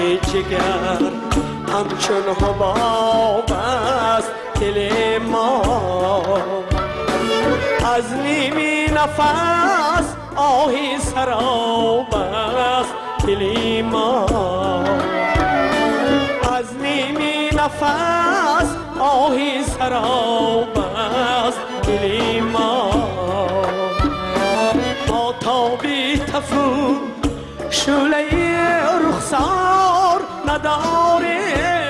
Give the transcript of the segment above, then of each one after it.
جگر همچون حباب است دل ما، از نیمی نفس آهی سراب است دل ما، از نیمی نفس آهی سراب است دل ما. ما تابی تفو شعله رخسار نداریم،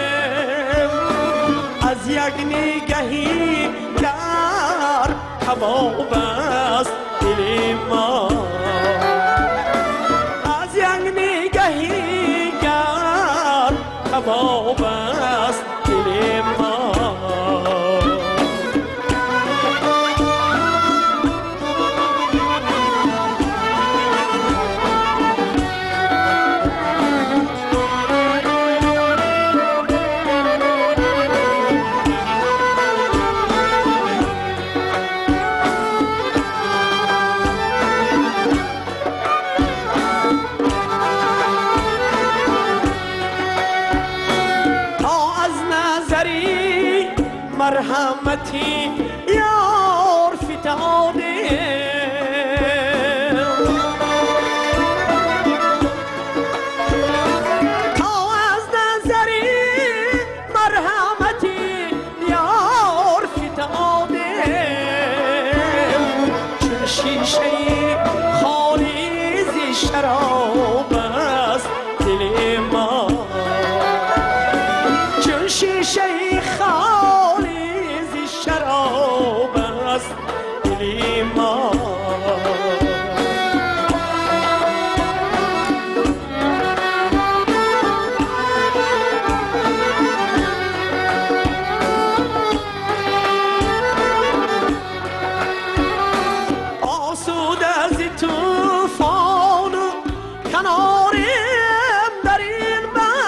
از یک نگهی در کباب است دل ما، از یک نگهی در کباب است دل ما. مرحمتی یار فتاده، تا از نظری مرحمتی یار فتاده، چون شیشه خالی ز شراب است دل ما، چون شیشه شراب است دل ما. آسوده از طوفان کناریم در این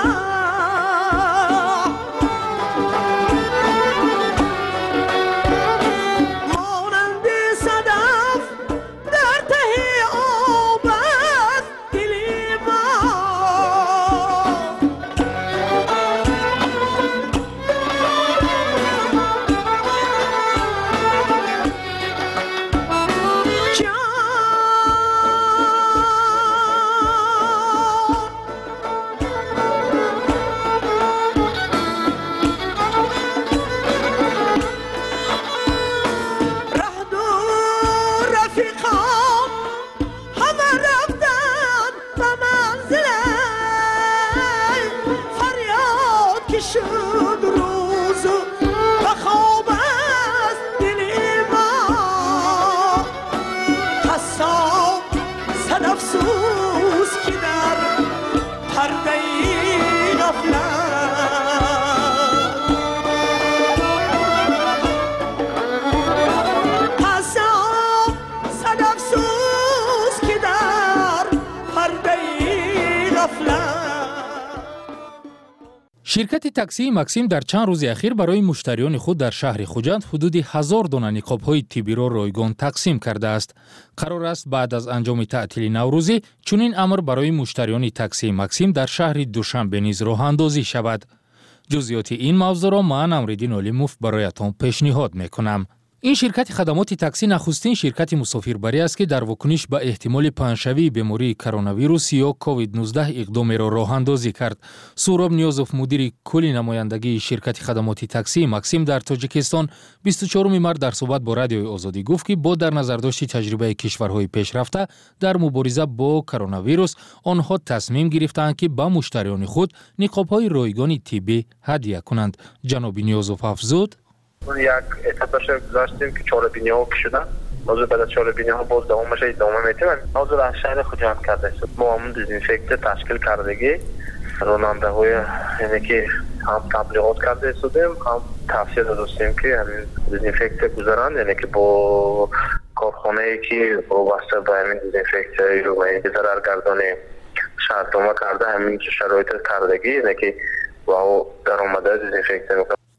شرکت تاکسی ماکسیم در چند روز اخیر برای مشتریان خود در شهر خوجند حدود 1000 دانه نقاب‌های طبی را رایگان تقسیم کرده است. قرار است بعد از انجام تعطیل نوروزی چنین امر برای مشتریان تاکسی ماکسیم در شهر دوشنبه نیز راه اندازی شود. جزئیات این موضوع را من امرالدین علیموف برایتان پیشنهاد میکنم. این شرکت خدمات تاکسی نخستین شرکت مسافربری است که در واکنش به احتمال پنه‌شوی بیماری کرونا ویروس یا کووید 19 اقدام را راه اندازی کرد. سهراب نیازوف مدیر کلی نمایندگی شرکت خدمات تاکسی ماکسیم در تاجیکستان 24 مارس در صحبت با رادیوی آزادی گفت که با در نظر داشت تجربه کشورهای پیشرفته در مبارزه با کرونا ویروس آنها تصمیم گرفتند که به مشتریان خود نقاب‌های رایگان طبی هدیه کنند. جناب نیازوف افزود: یک اتفاقش گذاشتیم که 4 بینی‌ها کشیدن. موضوع بعد از 4 بینی‌ها باز دوامش ادامه میدیم. موضوع در شهر خوجند کرده شد. ما هم دزینفکت تشکیل کردگی راننده‌های یعنی که هم تبلیغات کرده شدیم، هم توصیه داشتیم که همین دزینفکت گذارند، یعنی که با کارخانه‌ای که وابسته به همین دزینفکت و ضررگردانی شرطنامه کرده همین شرایط کردگی، یعنی که با درآمده دزینفکت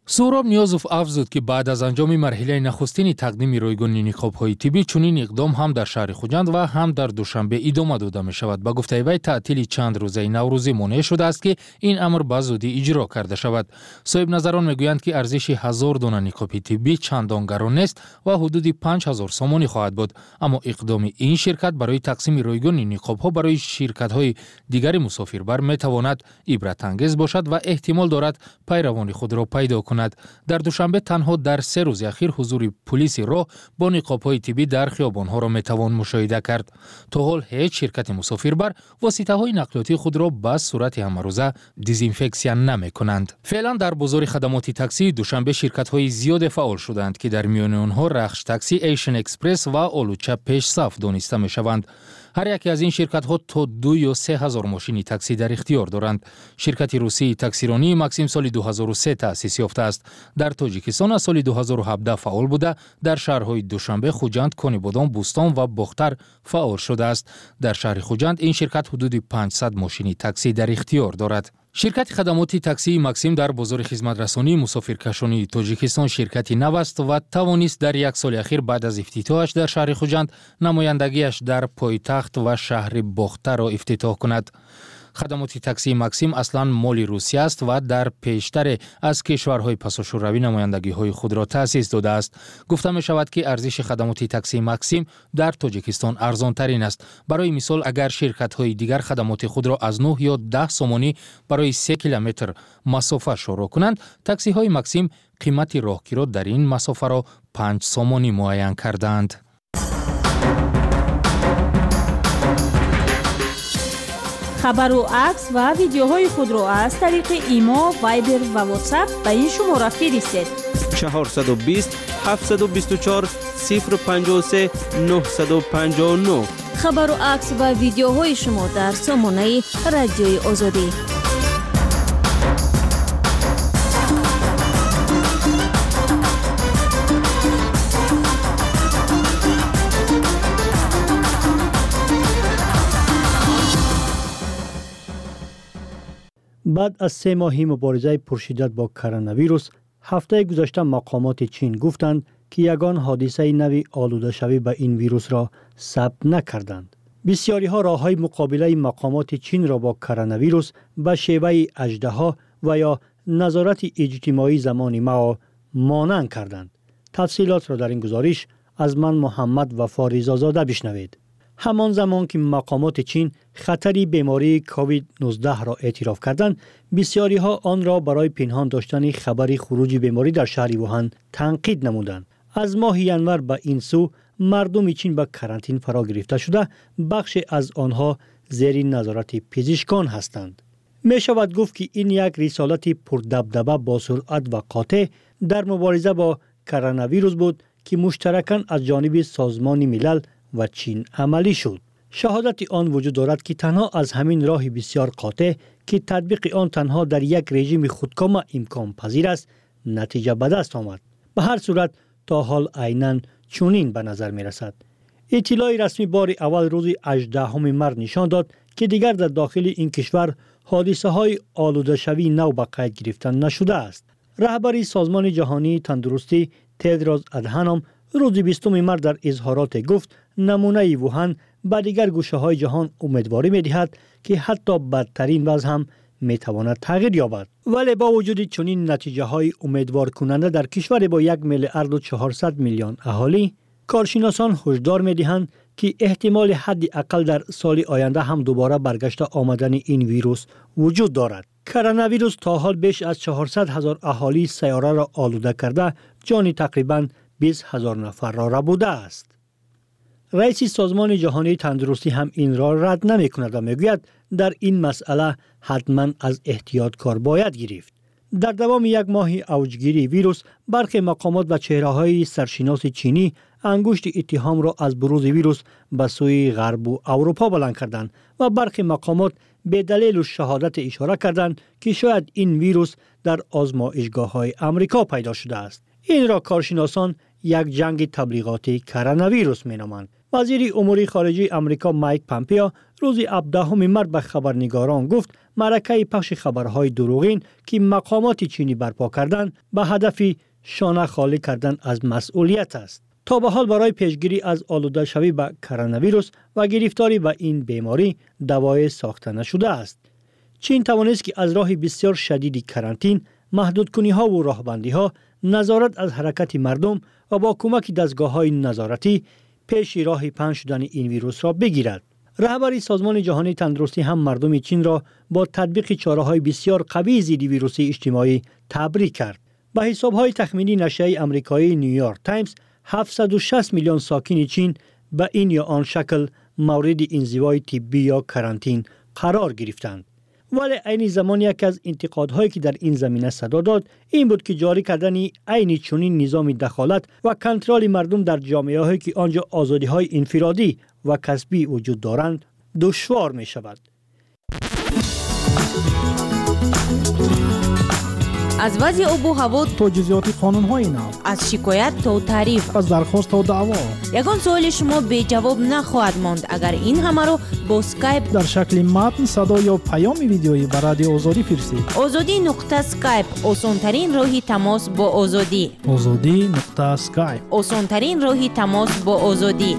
سهراب نیازوف افزود که بعد از انجام مرحله نخستین تقدیم رویگون نقاب‌های طبی چنین اقدام هم در شهر خوجند و هم در دوشنبه ادامه داده می شود. به گفته وی تعطیل چند روزه نوروزی مانع شده است که این امر به زودی اجرا کرده شود. صاحب نظران میگویند که ارزش 1000 دانه نقاب طبی چندان گران نیست و حدود 5000 سومانی خواهد بود، اما اقدام این شرکت برای تقسیم رویگون نقاب‌ها برای شرکت‌های دیگر مسافربر میتواند عبرت انگیز باشد و احتمال دارد پیروان خود را پیدا کند. در دوشنبه تنها در 3 روز اخیر حضور پلیس راه با نقاب‌های طبی در خیابان‌ها را میتوان مشاهده کرد. تا حال هیچ شرکت مسافربر واسطه‌های نقلیاتی خود را به صورت همروزه دیزینفکسیون نمی‌کنند. فعلا در بازار خدمات تاکسی دوشنبه شرکت‌های زیاد فعال شدند که در میان آنها رخش تاکسی، ایشن اکسپرس و آلوچه پیش صف دانسته می‌شوند. هر یک از این شرکت‌ها تا 2 یا 3 هزار ماشین تاکسی در اختیار دارند. شرکت روسی تاکسیرانی ماکسیم سال 2003 تأسیس یافته است. در تاجیکستان از سال 2017 فعال بوده، در شهرهای دوشنبه، خوجند، کانیبادان، بوستان و بختر فعال شده است. در شهر خوجند این شرکت حدود 500 ماشین تاکسی در اختیار دارد. شرکت خدمات تاکسی ماکسیم در بازار خدمت رسانی مسافرکشانی تاجیکستان شرکتی نو است و توانست در 1 سال اخیر بعد از افتتاحش در شهر خوجند نمایندگیش در پایتخت و شهر بختر را افتتاح کند. خدمات تاکسی ماکسیم اصلا مال روسیه است و در پیشتر از کشورهای پاساژوروی نمایندگی‌های خود را تأسیس داده است. گفته می شود که ارزش خدمات تاکسی ماکسیم در تاجیکستان ارزان ترین است. برای مثال اگر شرکت‌های دیگر خدمات خود را از 9 یا 10 سومانی برای 3 کیلومتر مسافت شروع کنند، تاکسی‌های ماکسیم قیمت راهگیری را در این مسافت را 5 سومانی معین کردند. خبر و عکس و ویدیوهای خود را از طریق ایما، وایبر و واتساپ به این شماره فرستید. 420 724 053 959. خبر و عکس و ویدیوهای شما در سامانه رادیوی آزادی. بعد از 3 ماهی مبارزه پرشدت با کرونا ویروس، هفته گذشته مقامات چین گفتند که یگان حادثه نوی آلوده شوی به این ویروس را ثبت نکردند. بسیاری ها راه‌های مقابله مقامات چین را با کرونا ویروس به شیوه اژدها و یا نظارت اجتماعی زمانی ما مانع کردند. تفصیلات را در این گزارش از من محمد وفا رضازاده بشنوید. همان زمان که مقامات چین خطری بیماری کووید 19 را اعتراف کردند، بسیاری ها آن را برای پنهان داشتن خبر خروج بیماری در شهر ووهان تنقید نمودند. از ماه ینور به این سو مردم چین به کرانتین فرا گرفته شده، بخش از آنها زیر نظارت پزشکان هستند. می شود گفت که این یک رسالت پردبدبه با سرعت و قاطع در مبارزه با کرونا ویروس بود که مشترکاً از جانب سازمان ملل و چین عملی شد. شهادت آن وجود دارد که تنها از همین راه بسیار قاطع که تطبیق آن تنها در یک رژیم خودکام امکان پذیر است، نتیجه به دست آمد. به هر صورت تا حال عیناً چنین به نظر می رسد. اطلاع رسمی بار اول روز 18 مارس نشان داد که دیگر در داخل این کشور حادثه های آلوده شوی نو به قید گرفتن نشده است. رهبر سازمان جهانی تندرستی تدروس ادهانوم روز 20 مارس در اظهارات گفت نمونه ووهان به دیگر گوشه های جهان امیدواری می دهد که حتی بدترین وضع هم می تواند تغییر یابد. ولی با وجود چنین نتیجه های امیدوار کننده در کشور با 1 میلیارد و 400 میلیون اهالی، کارشناسان هشدار می دهند که احتمال حداقل در سال آینده هم دوباره برگشت آمدن این ویروس وجود دارد. کرونا ویروس تا حال بیش از 400,000 اهالی سیاره را آلوده کرده، جان تقریباً 20,000 نفر را ربوده است. رئیس سازمان جهانی تندرستی هم این را رد نمی کند و می گوید در این مسئله حتما از احتیاط کار باید گرفت. در دوام 1 ماه اوجگیری ویروس، برخی مقامات و چهره‌های سرشناس چینی انگشت اتهام را از بروز ویروس به سوی غرب و اروپا بلند کردند و برخی مقامات به دلیل شهادت اشاره کردند که شاید این ویروس در آزمایشگاه‌های آمریکا پیدا شده است. این را کارشناسان یک جنگ تبلیغاتی کرونا ویروس می‌نامند. وزیر امور خارجه آمریکا مایک پامپیو روز 17 مارس به خبرنگاران گفت معرکه پخش خبرهای دروغین که مقامات چینی برپا کردند به هدف شانه خالی کردن از مسئولیت است. تا به حال برای پیشگیری از آلوده شوی به کرونا ویروس و گرفتاری به این بیماری دوای ساخته نشده است. چین توانست که از راه بسیار شدید کرانتین، محدودکنی‌ها و راهبندی‌ها، نظارت از حرکت مردم و با کمک دستگاه‌های نظارتی پیش راه پنج شدن این ویروس را بگیرد. رهبر سازمان جهانی تندرستی هم مردم چین را با تطبیق چاره‌های بسیار قوی ضد ویروس اجتماعی تبریک کرد. به حساب‌های تخمینی نشریه آمریکایی نیویورک تایمز 760 میلیون ساکن چین به این یا آن شکل مورد انزوای طبی یا کرانتین قرار گرفتند. ولی عین زمان یک از انتقادهایی که در این زمینه صدا داد این بود که جاری کردن عین چنین نظام دخالت و کنترل مردم در جامعه‌هایی که آنجا آزادی‌های انفرادی و کسبی وجود دارند دشوار می شود. از وضع آب و هوا تا جزئیات قانون‌های نو، از شکایت تا تعریف، از درخواست تا دعوا، یگان سوال شما بی جواب نخواهد ماند اگر این همه رو با اسکایپ در شکل متن، صدا یا پیام ویدیویی به رادیو آزادی فرستید. آزادی.اسکایپ آسان‌ترین راه تماس با آزادی. آزادی.اسکایپ آسان‌ترین راه تماس با آزادی.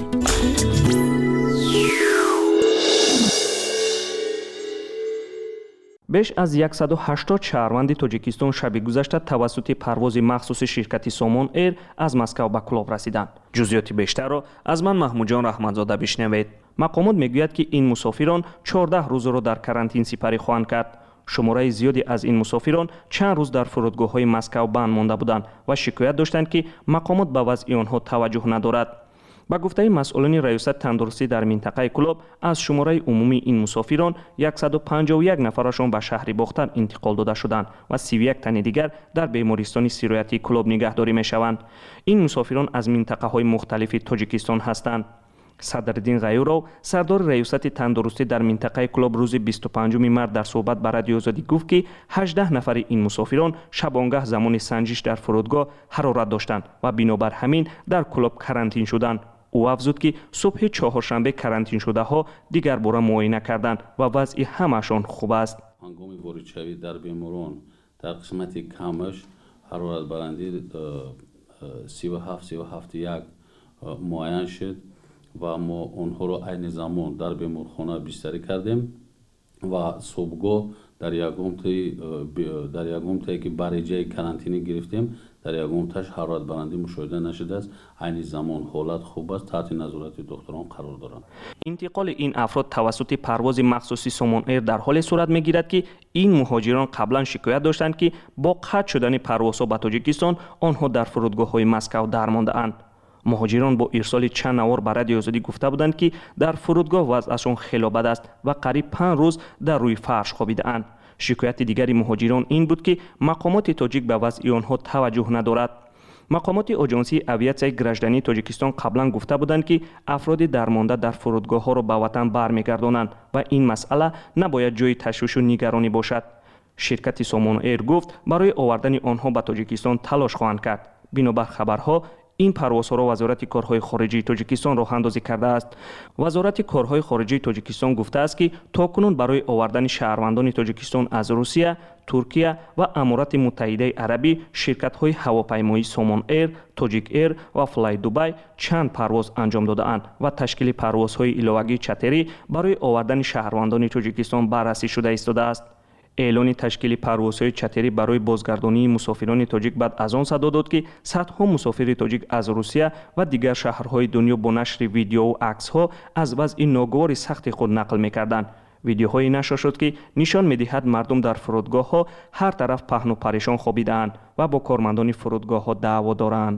بیش از 180 شهروند تاجیکستان شب گذشته توسط پرواز مخصوص شرکت سامان ایر از مسکو به کلاب رسیدند. جزئیات بیشتر را از من محمود جان رحمتزاده بشنوید. مقامات میگوید که این مسافران 14 روز را در کرانتین سپری خواهند کرد. شماره زیادی از این مسافران چند روز در فرودگاه‌های مسکو بند مانده بودند و شکایت داشتند که مقامات به وضع آنها توجه ندارد. با گفته مسئولان ریاست تندرستی در منطقه کلوب از شماره عمومی این مسافران 151 نفرشان به شهر باختر انتقال داده شدند و 31 تن دیگر در بیمارستان سیرایتی کلوب نگهداری می شوند. این مسافران از منطقه های مختلف تاجیکستان هستند. صدرالدین غیورو سردار ریاست تندرستی در منطقه کلوب روز 25 مارس در صحبت با رادیو آزادی گفت که 18 نفر این مسافران شبانگاه زمان سنجش در فرودگاه حرارت داشتند و بنابر همین در کلوب کرانتین شدند. او افزود که صبح چهارشنبه کرانتین شده ها دیگر بار معاینه کردند و وضع همشان خوب است. هنگام وارد شوی در بیماران در قسمت کمش حرارت برندی 37.1 معاین شد و ما آنها را عین زمان در بیمارخانه بستری کردیم و صبحگاه در یکم تایی که برای کرانتینی گرفتیم در یکم تاش حرارت برندی مشاهده نشده است. عین زمان حالت خوب است، تحت نظارت دکتران قرار دارند. انتقال این افراد توسط پرواز مخصوصی سامان ایر در حال صورت میگیرد که این مهاجران قبلا شکایت داشتند که با قطع شدن پروازها به تاجیکستان آنها در فرودگاه‌های مسکو درمانده اند. مهاجران با ارسال چند نوار به رادیو آزادی گفته بودند که در فرودگاه وضعشان خیلی بد است و قریب 5 روز در روی فرش خوابیده اند. شکایت دیگری مهاجران این بود که مقامات تاجیک به وضع آنها توجه ندارد. مقامات آژانسی اویاسیای گراجدانی تاجیکستان قبلا گفته بودند که افراد درمانده در فرودگاه‌ها را به وطن برمیگردانند و این مسئله نباید جای تشویش و نگرانی باشد. شرکت سامان ایر گفت برای آوردن آنها به تاجیکستان تلاش خواهند کرد. بنابر خبرها این پروازها را وزارت کارهای خارجه تاجیکستان راه اندازی کرده است. وزارت کارهای خارجه تاجیکستان گفته است که تاکنون برای آوردن شهروندان تاجیکستان از روسیه، ترکیه و امارات متحده عربی شرکت‌های هواپیمایی سامان ایر، تاجیک ایر و فلای دوبای چند پرواز انجام داده اند و تشکیل پروازهای علاوگی چتری برای آوردن شهروندان تاجیکستان بررسی شده ایستاده است. اعلان تشکیل پروازهای چتری برای بازگردانی مسافران تاجیک بعد از آن صدا داد که صدها مسافر تاجیک از روسیه و دیگر شهرهای دنیا با نشر ویدیو و عکس‌ها از وضع ناگوار سخت خود نقل می‌کردند. ویدیوهای نشر شد که نشان می‌دهد مردم در فرودگاه‌ها هر طرف پهن و پریشان خوابیده‌اند و با کارمندان فرودگاه‌ها دعوا دارند.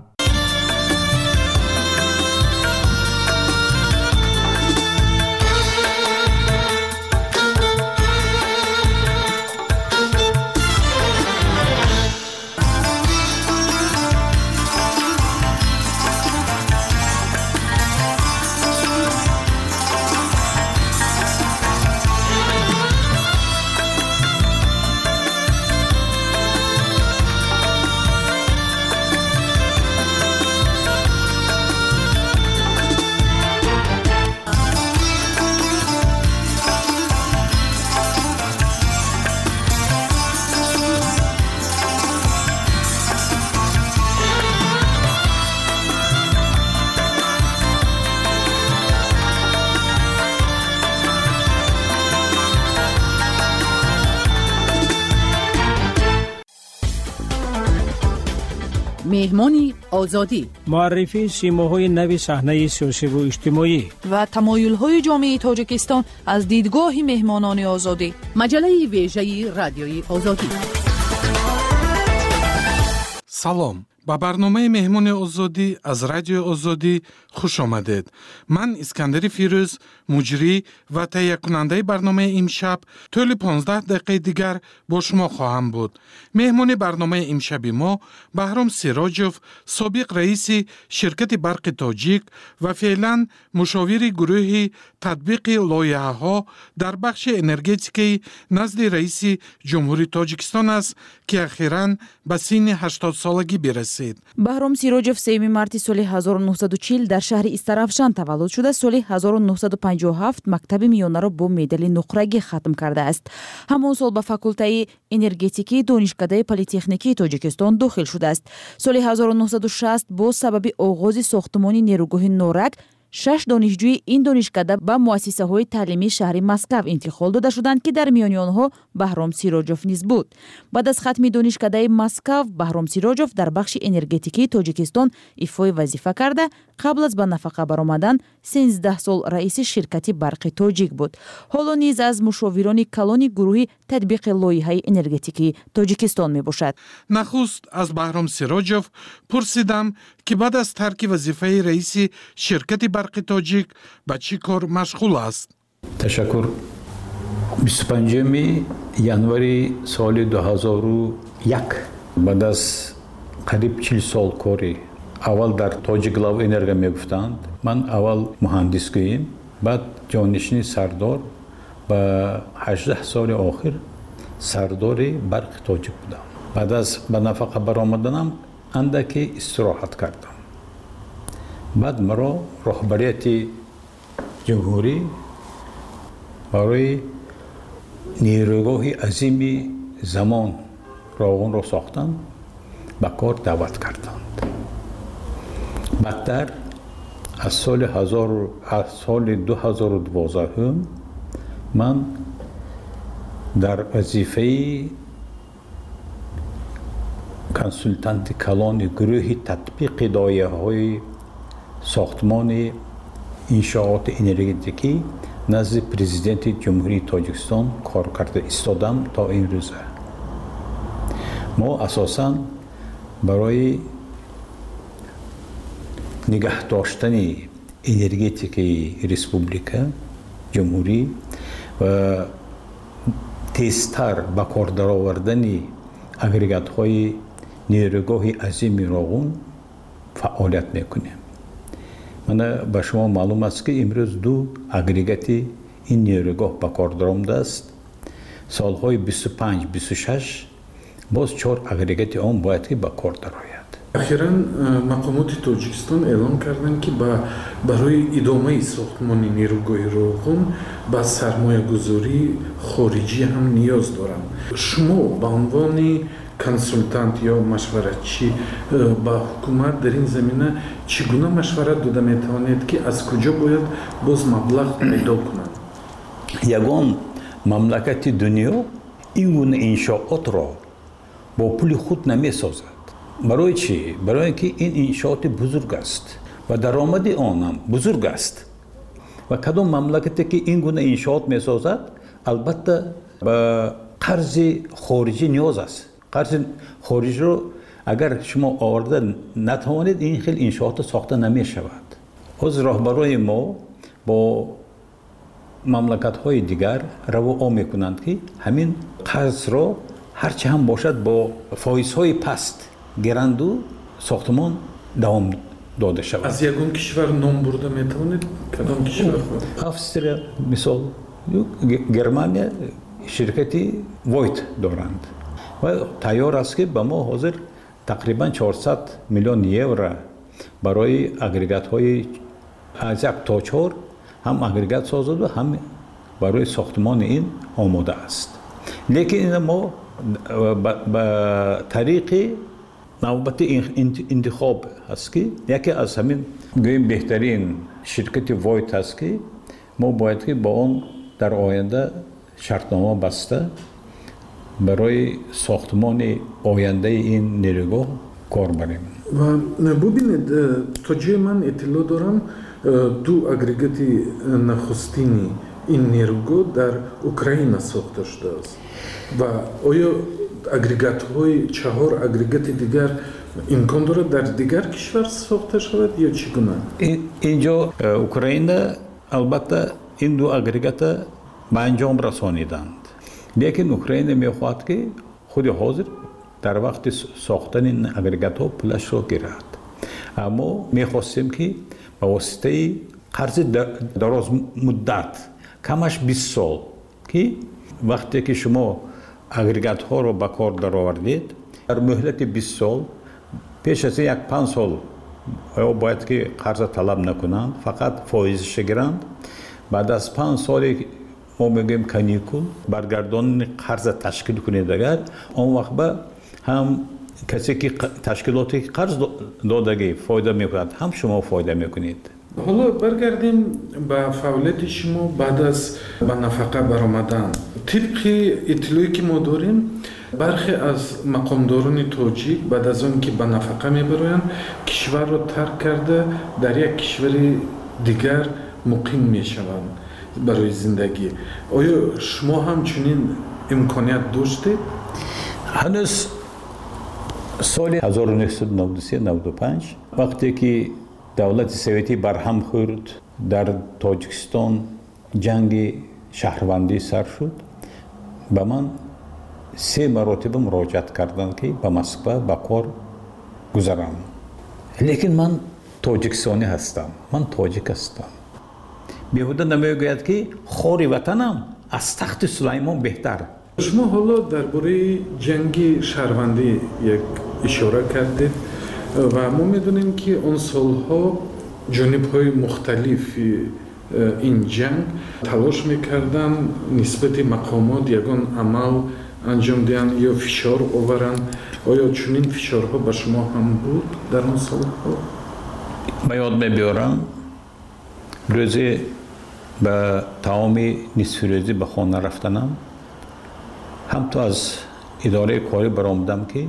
مهمانی آزادی، معرفی سیماهای نو صحنه سیاسی و اجتماعی و تمایل‌های جامعه تاجیکستان از دیدگاه مهمانان آزادی. مجله ویژه رادیوی آزادی. سلام، با برنامه مهمان آزادی از رادیو آزادی خوش آمدید. من اسکندر فیروز، مجری و تهیه کننده برنامه امشب، طول 15 دقیقه دیگر با شما خواهم بود. مهمان برنامه امشب ما بهرام سیراجوف، سابق رئیس شرکت برق تاجیک و فعلا مشاور گروه تطبیق لایحه‌ها در بخش انرژتیکی نزد رئیس جمهوری تاجیکستان است که اخیراً به سن 80 سالگی برسید. بهرام سیراجوف 3 مارت سال 1940 در شهر استرافشان تولد شده. سال 1957 مکتب میانه را با مدال نقرگی ختم کرده است. همان سال به فاکولته انرژتیکی دانشکده پلی‌تکنیکی تاجیکستان داخل شده است. سال 1960 با سبب آغاز ساختمان نیروگاه نورک 6 دانشجوی این دانشکده به مؤسسه‌های تعلیمی شهر مسکو انتقال داده شدند که در میان آنها بهرام سیراجوف نیز بود. بعد از ختم دانشکده مسکو، بهرام سیراجوف در بخش انرژتیکی تاجیکستان ایفای وظیفه کرده. قبل از به نفقه برآمدن 13 سال رئیس شرکت برق تاجیک بود. حالا نیز از مشاوران کلان گروه تطبیق لایحه انرژتیکی تاجیکستان میباشد. نخست از بهرام سیراجوف پرسیدم که بعد از ترک وظیفه رئیس شرکت برق تاجیک به چی کار مشغول است؟ تشکر. 25 январи سال 2001 بعد از قریب 40 سال کاری اول در تاجیک لاو انرژی میگفتند. من اول مهندس گویم، بعد جانشین سردار و 18 سال آخر سردار برق تاجیک بودم. بعد از به نفقه برآمدنم اندکی استراحت کردم. بعد مرا رهبریت جمهوری برای نیروگاه عظیم زمان راغون را ساختند، به کار دعوت کردند. بعدتر از سال 2012 من در وظیفه کنسولتانت کلان گروه تطبیق لایحه‌های ساختمان انشاءات انرژتیکی نزد پرزیدنت جمهوری تاجیکستان کار کرده ایستادم تا این روز. ما اساساً برای نگه داشتن انرژتیکی ریسپوبلیکا جمهوری و تیزتر به کار درآوردن اگریگات‌های نیروگاه عظیم راغون فعالیت میکنیم. من به شما معلوم است که امروز 2 اگریگات این نیروگاه به کار درآمده است. سالهای 25-26 باز 4 اگریگات آن باید که به کار درآید. اخیراً مقامات تاجیکستان اعلام کردند که برای ادامه ساختمان نیروگاه راغون با سرمایه گذاری خارجی هم نیاز دارند. شما به عنوان کنسولتانت یا مشورتچی با حکومت در این زمینه چگونه مشورت داده میتوانید که از کجا باید باز مبلغ پیدا کنند؟ یگان مملکت دنیا این گونه انشاءات را با پول خود نمی سازد. برای چی؟ برای اینکه این انشاءات بزرگ است و درآمد آن هم بزرگ است و کدام مملکتی که این گونه انشاءات می سازد البته به قرض خارجی نیاز است. قرض خارجی رو اگر شما آورده نتوانید این خیلی انشاءات ساخته نمی شود. از راهبرای ما با مملکت‌های دیگر روا میکنند که همین قرض را هرچه هم باشد با فایزهای پست گرند و ساختمان دوام داده شود. از یگان کشور نام برده میتوانید؟ کدام کشور؟ австрия مثال، گرمانیا شرکتی وایت دارند و تیار است که به ما حاضر تقریبا 400 میلیون یورو برای اگریگات های از 1 تا 4 هم اگریگات سازد و هم برای ساختمان این آماده است. لیکن ما به طریق نوبت انتخاب هست که یکی از همین گویم بهترین شرکت وایت هست که ما باید که با آن در آینده شرطنامه بسته برای ساختمان آینده این نیروگاه کار بریم. و ببینید تا جای من اطلاع دارم دو اگریگات نخستینی این نیروگاه در اوکراین ساخته شده است و آیا اگریگات های 4 اگریگات دیگر امکان دارد در دیگر کشور ساخته شود یا چگونه؟ اینجا اوکراین البته این دو اگریگات به انجام رسانیدند، لیکن اوکراین میخواهد که خود حاضر در وقت ساختن این اگریگات ها پولش را گیرد. اما میخواستیم که با واسطه قرض دراز مدت کمش 20 سال که وقتی که شما اگریگات ها رو به کار درآوردید در مهلت 20 سال پیش از 1-5 سال باید که قرض طلب نکنند، فقط فایزش گیرند. بعد از 5 سال ما میگیم کانیکول برگردان قرض تشکیل کنید، اگر اون وقت به هم کسی که تشکیلاتی قرض دادگی فایده میکند هم شما فایده میکنید. حالا برگردیم به فعالیت شما بعد از به نفقه برآمدن. طبق اطلاعی که ما داریم برخی از مقامداران تاجیک بعد از اون که به نفقه میبرند کشور را ترک کرده در یک کشور دیگر مقیم میشوند برای زندگی. آیا شما هم چنین امکانیت داشتید؟ هنوز سال 1993-95 وقتی که دولت سوویتی برهم خورد در تاجیکستان جنگ شهروندی سر شد، به من 3 مرتبه مراجعت کردند که به مسکو به کار گذارم. لیکن من تاجیکستانی هستم، من تاجیک هستم. بیهوده نمیگوید که خاری وطنم از تخت سلیمان بهتر. شما حالا درباره جنگ شهروندی یک اشاره کردید و ما میدونیم که اون سالها جانب‌های مختلفی این جنگ تلاش میکردن نسبت مقامات یگان عمل انجام دهند یا فشار آورند. آیا چنین فشارها به شما هم بود در اون سالها؟ من یاد میبیارم روزی به تمام نصف روزی به خانه رفتنم، هم تو از اداره کاری برآمدم که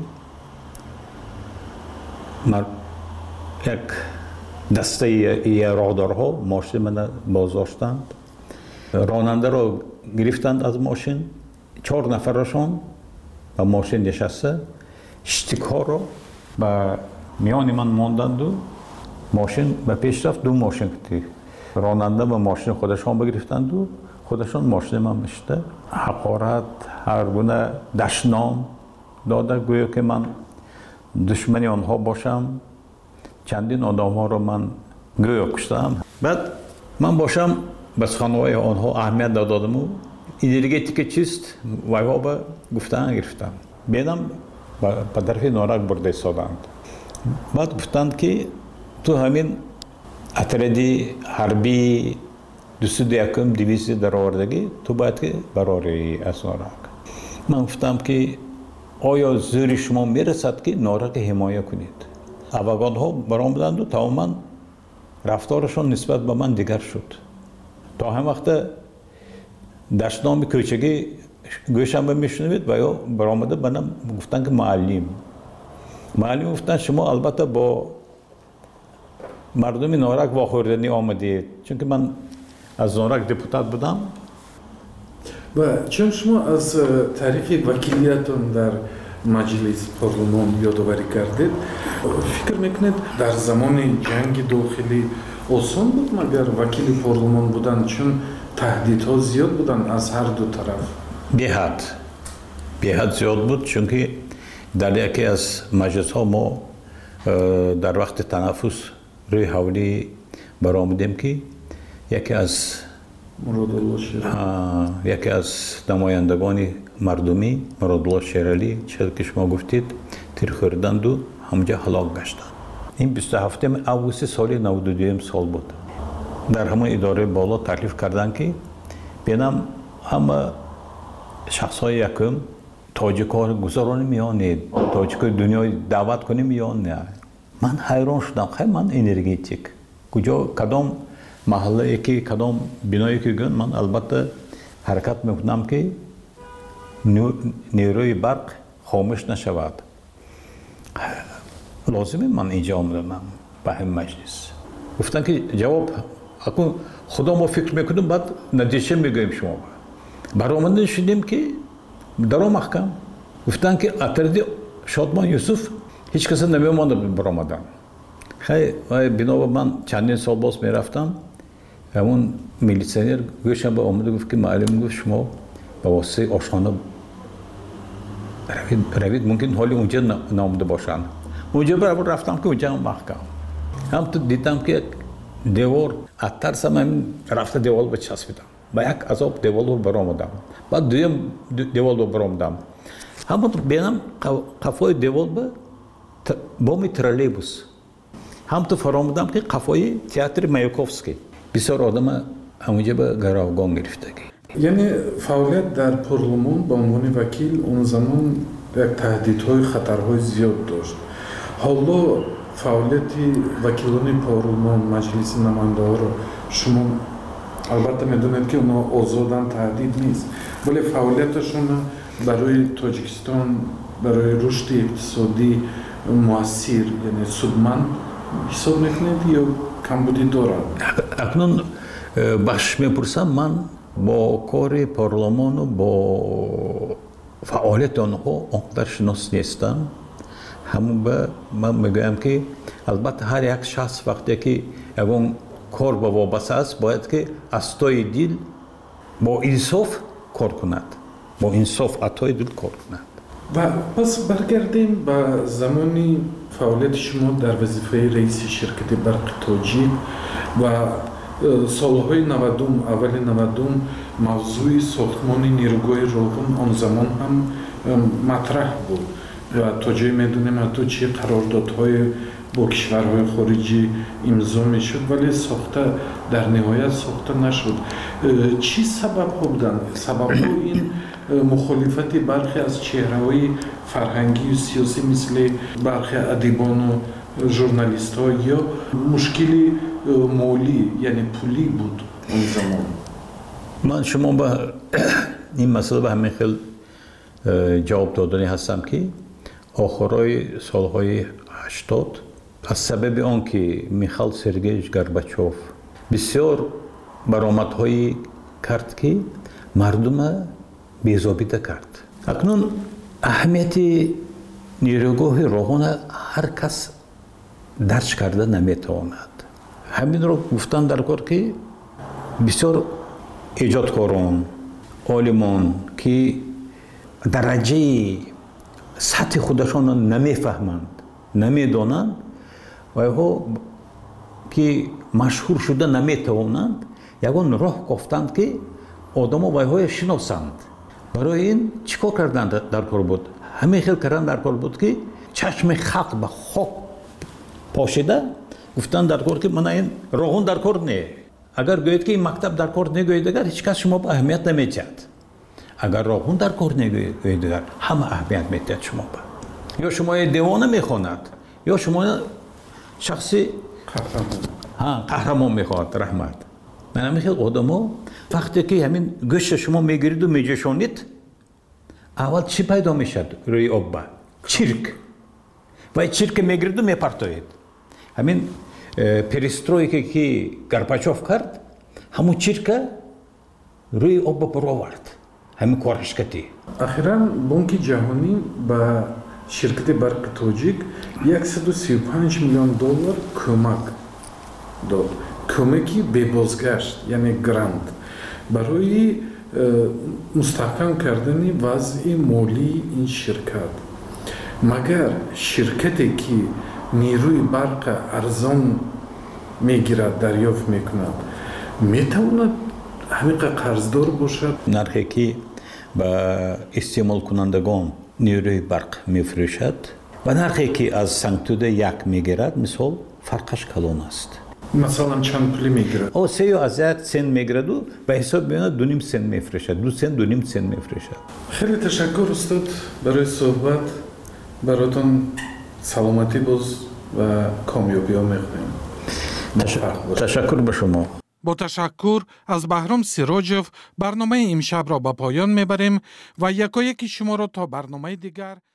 یک دسته راهدارها ماشین من بازداشتند، راننده را گرفتند از ماشین، 4 نفرشان به ماشین نشسته، شتیک ها را به میان من ماندند و ماشین به پیش رفت. 2 ماشین که راننده به ماشین خودشان بگرفتند و خودشان ماشین من میشته. حقارت هر گونه دشنام داده گویا که من دشمنی آنها باشم. چندین آدم ها را من گویا کشتم. بعد من باشم بس خانوای آنها اهمیت دادم و انرژیتیک چیست وایها به گفتن گرفتم. بیدم به طرف نارک برده ایستادند. بعد گفتند که تو همین اتردی حربی 201 در آوردگی تو باید که براری از نارک. من گفتم که آیا زور شما میرسد که نارک حمایه کنید؟ افغان ها برآمدند و تماما رفتارشان نسبت به من دیگر شد. تا هم وقت دشنام کوچگی گوشم میشنوید و یا برآمده بنام گفتن که معلم گفتن شما البته با مردم نارک واخوردنی آمدید، چون که من از نارک دپوتات بودم. و چون شما از تاریخ وکیلیتون در مجلس پارلمان یادآوری کردید، فکر میکنید در زمان جنگ داخلی آسان بود مگر وکیل پارلمان بودن، چون تهدیدها زیاد بودن از هر دو طرف؟ به حد زیاد بود، چون که در یکی از مجلس ها ما در وقت تنفس روی حولی برآمدیم که یکی از نمایندگان مردمی مرادالله شیرالی چیزی که شما گفتید تیر خوردند و همجا هلاک گشتند. این 27 اوگوست سال 92 سال بود. در همه اداره بالا تکلیف کردند که بینم همه شخص های یکم تاجیک ها گذارانی میانید، تاجیک های دنیای دعوت کنیم یا نه. من حیران شدم، خیلی من انرژیتیک کجا کدام محله که کدام بنایی که گن من البته حرکت میکنم که نیروی برق خاموش نشود. لازمه من اینجا آمدم به همین مجلس. گفتن که جواب اکنون خدا ما فکر میکنیم بعد نتیجه میگوییم شما. برآمده شدیم که در محکم گفتن که اطرد شادمان یوسف هیچ کس نمی‌آمد برآمدن. خیلی بنا به من چندین سال باز میرفتم همون میلیسیونر گوشم به آمده گفت که معلم گفت شما به واسطه آشخانه روید ممکن حالی اونجا نامده باشن. اونجا برابر رفتم که اونجا هم محکم هم تو دیدم که دیوار اترسم همین رفته دیوار به چسبیدم با یک عذاب دیوار رو برآمدم بعد دویم دیوار رو برآمدم همون بینم قفای دیوار به بامی ترالیبوس هم تو فرامدم که قفای تئاتر مایاکوفسکی بسیار آدم همونجا به گروگان گرفتگی. یعنی فعالیت در پارلمان به عنوان وکیل اون زمان یک تهدیدهای خطرهای زیاد داشت. حالا فعالیت وکیلان پارلمان مجلس نماینده ها رو شما البته میدونید که اونا آزادن تهدید نیست ولی فعالیتشون برای تاجیکستان برای رشد اقتصادی مؤثر یعنی سودمند حساب میکنید یا کمبودی دارن؟ اکنون بخش میپرسم من با کار پارلمان و با فعالیت آنها آنقدر شناس نیستم. همون به من میگویم که البته هر یک شخص وقتی که اون کار با وابسته است باید که از توی دل با انصاف کار کند با انصاف عطای دل کار کند. و پس برگردیم به زمانی فعالیت شما در وظیفه رئیس شرکت برق تاجیک و سالهای 90 اول 90 موضوع ساختمان نیروگاه راغون آن زمان هم مطرح بود و تا جایی میدونیم حتی چه قراردادهای با کشورهای خارجی امضا میشد ولی ساخته در نهایت ساخته نشد. چی سبب ها بودن؟ سبب ها این مخالفت برخی از چهره‌های فرهنگی و سیاسی مثل برخی ادیبان و ژورنالیست ها یا مشکلی مالی یعنی پولی بود اون زمان؟ من شما به این مسئله به همین خیلی جواب دادنی هستم که آخرای سالهای 80 از سبب آن که میخائیل سرگییویچ گورباچوف بسیار برآمدهایی کرد که مردم بی‌ضابطه کرد. اکنون اهمیت نیروگاه راغون هر کس درک کرده نمیتواند. همین رو گفتن در کار که بسیار ایجادکاران عالمان که درجه سطح خودشان نمیفهمند نمیدانند و ها که مشهور شده نمیتوانند یگان راه گفتند که آدما وایهای شناسند. برای این چیکار کردند در کار بود؟ همه خیلی کردن در کار بود که چشم خلق به خاک پاشیده گفتن در کار که من این راغون در کار نه. اگر گوید که این مکتب در کار نگوید اگر هیچ کس شما به اهمیت نمیدهد. اگر راغون در کار نگوید اگر همه اهمیت میدهد شما به. یا شما دیوانه میخواند یا شما شخصی قهرمان میخواد رحمت. من همین خیلی آدما وقتی که همین گوشت شما میگیرید و میجوشانید اول چی پیدا میشد روی آب؟ چرک. و چرک میگیرید و میپرتوید. همین پریسترویکی که گورباچوف کرد همون چرک روی آب برو آورد. همین کارش کردی. اخیراً بانک جهانی به شرکت برق تاجیک 135 میلیون دلار کمک داد. کمکی به بازگشت یعنی گراند برای مستحکم کردن وضع مالی این شرکت. مگر شرکتی که نیروی برق ارزان میگیرد دریافت میکند میتواند همین قرضدار باشد؟ نرخی که به استعمال کنندگان نیروی برق میفروشد و نرخی که از سنگتوده یک میگیرد مثال فرقش کلان است. مثلا چند پولی میگیرد؟ او 3 از 1 سنت میگیرد و به حساب میاد 2.5 سنت میفروشد. 2 سنت 2.5 سنت میفروشد. خیلی تشکر استاد برای صحبت. براتون سلامتی باز و کامیابی ها میخوایم. تشکر به شما. با تشکر از بهرام سیراجوف برنامه امشب را به پایان میبریم و یکایک شما را تا برنامه دیگر